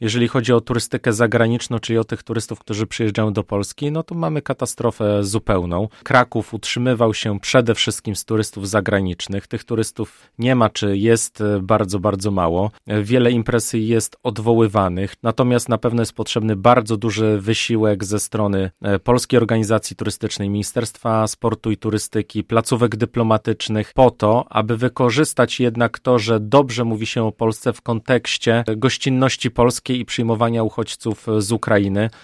jeżeli chodzi o turystykę zagraniczną, czyli o tych turystów, którzy przyjeżdżają do Polski, no to mamy katastrofę zupełną. Kraków utrzymywał się przede wszystkim z turystów zagranicznych. Tych turystów nie ma, czy jest bardzo, bardzo mało. Wiele imprez jest odwoływanych, natomiast na pewno jest potrzebny bardzo duży wysiłek ze strony Polskiej Organizacji Turystycznej, Ministerstwa Sportu i Turystyki, placówek dyplomatycznych po to, aby wykorzystać jednak to, że dobrze mówi się o Polsce w kontekście gościnności polskiej i przyjmowania uchodźców z Ukrainy.